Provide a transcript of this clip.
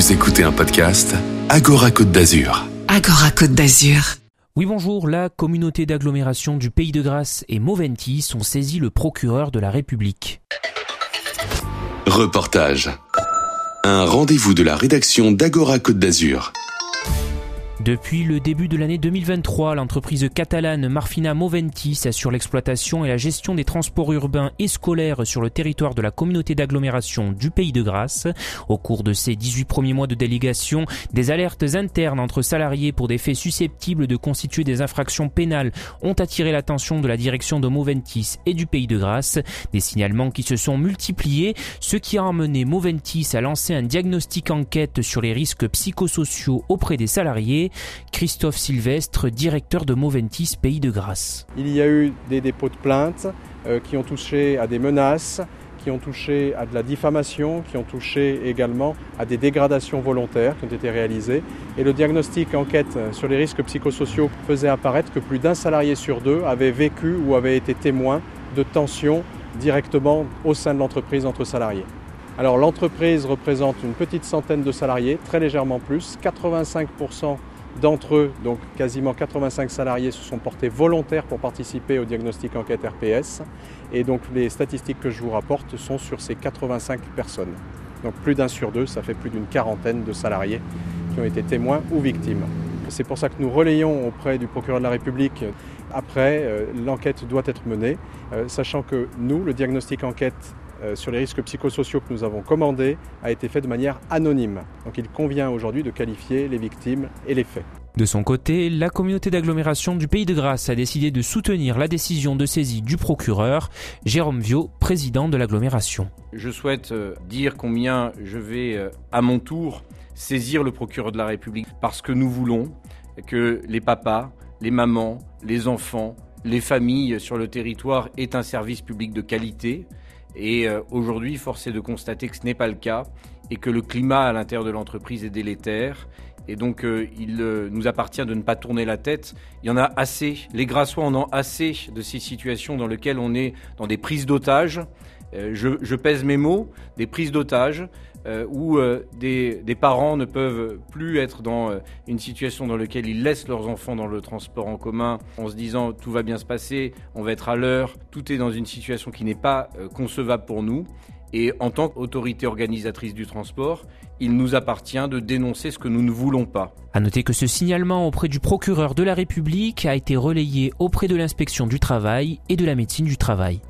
Vous écoutez un podcast Agora Côte d'Azur. Agora Côte d'Azur. Oui bonjour, la communauté d'agglomération du Pays de Grasse et Moventis ont saisi le procureur de la République. Reportage. Un rendez-vous de la rédaction d'Agora Côte d'Azur. Depuis le début de l'année 2023, l'entreprise catalane Marfina Moventis assure l'exploitation et la gestion des transports urbains et scolaires sur le territoire de la communauté d'agglomération du Pays de Grasse. Au cours de ces 18 premiers mois de délégation, des alertes internes entre salariés pour des faits susceptibles de constituer des infractions pénales ont attiré l'attention de la direction de Moventis et du Pays de Grasse. Des signalements qui se sont multipliés, ce qui a emmené Moventis à lancer un diagnostic enquête sur les risques psychosociaux auprès des salariés. Christophe Sylvestre, directeur de Moventis Pays de Grasse. Il y a eu des dépôts de plaintes qui ont touché à des menaces, qui ont touché à de la diffamation, qui ont touché également à des dégradations volontaires qui ont été réalisées. Et le diagnostic enquête sur les risques psychosociaux faisait apparaître que plus d'un salarié sur deux avait vécu ou avait été témoin de tensions directement au sein de l'entreprise entre salariés. Alors l'entreprise représente une petite centaine de salariés, très légèrement plus, 85% d'entre eux, donc quasiment 85 salariés, se sont portés volontaires pour participer au diagnostic enquête RPS. Et donc les statistiques que je vous rapporte sont sur ces 85 personnes. Donc plus d'un sur deux, ça fait plus d'une quarantaine de salariés qui ont été témoins ou victimes. C'est pour ça que nous relayons auprès du procureur de la République. Après, l'enquête doit être menée, sachant que nous, le diagnostic enquête sur les risques psychosociaux que nous avons commandé a été fait de manière anonyme. Donc il convient aujourd'hui de qualifier les victimes et les faits. De son côté, la communauté d'agglomération du Pays de Grasse a décidé de soutenir la décision de saisie du procureur. Jérôme Viau, président de l'agglomération. Je souhaite dire combien je vais à mon tour saisir le procureur de la République parce que nous voulons que les papas, les mamans, les enfants, les familles sur le territoire aient un service public de qualité. Et aujourd'hui, force est de constater que ce n'est pas le cas et que le climat à l'intérieur de l'entreprise est délétère. Et donc, il nous appartient de ne pas tourner la tête. Il y en a assez. Les Grassois en ont assez de ces situations dans lesquelles on est dans des prises d'otages. Je pèse mes mots, des prises d'otages où des parents ne peuvent plus être dans une situation dans laquelle ils laissent leurs enfants dans le transport en commun en se disant tout va bien se passer, on va être à l'heure. Tout est dans une situation qui n'est pas concevable pour nous. Et en tant qu'autorité organisatrice du transport, il nous appartient de dénoncer ce que nous ne voulons pas. À noter que ce signalement auprès du procureur de la République a été relayé auprès de l'inspection du travail et de la médecine du travail.